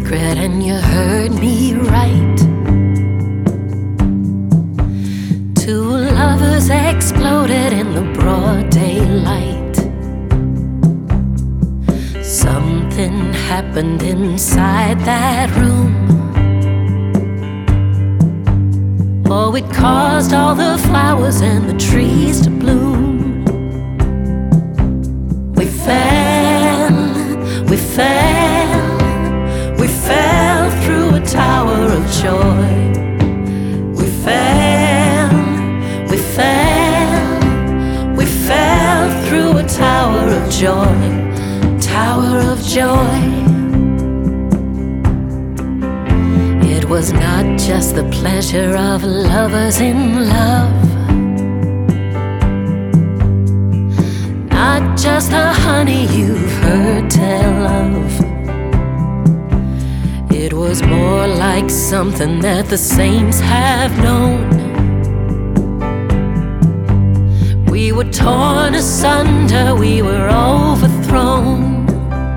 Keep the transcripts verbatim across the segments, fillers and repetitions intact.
secret and you heard me right. Two lovers exploded in the broad daylight. Something happened inside that room. Oh, it caused all the flowers and the trees to bloom. We fell, we fell, we fell through a tower of joy. We fell, we fell, we fell through a tower of joy, tower of joy. It was not just the pleasure of lovers in love, not just the honey you've heard tell of. It was more like something that the saints have known. We were torn asunder, we were overthrown.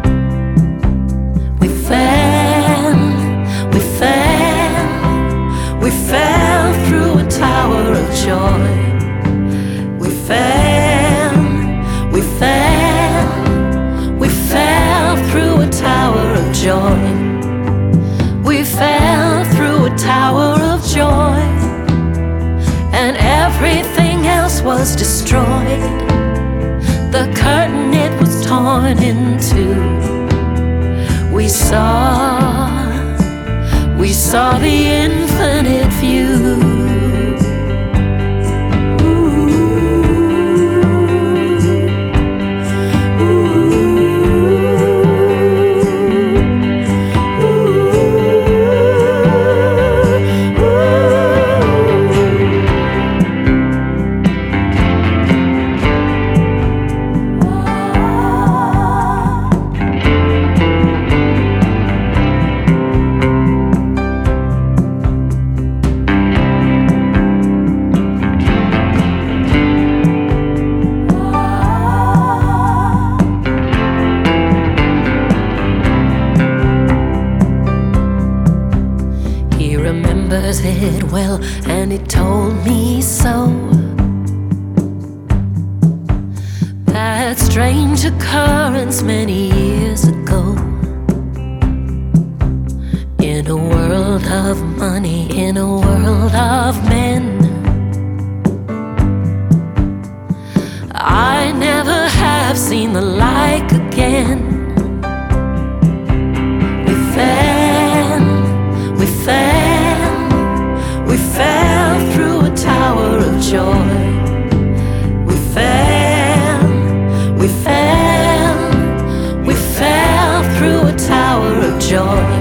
We fell, we fell, we fell through a tower of joy. We fell, we fell, we fell through a tower of joy. We fell through a tower of joy, and everything else was destroyed. The curtain, it was torn in two. We saw, we saw the infinite view. Remembers it well, and it told me so. That strange occurrence many years ago. In a world of money, in a world of men, I never have seen the like again. We fell, we fell, we fell through a tower of joy. We fell, we fell, we fell through a tower of joy.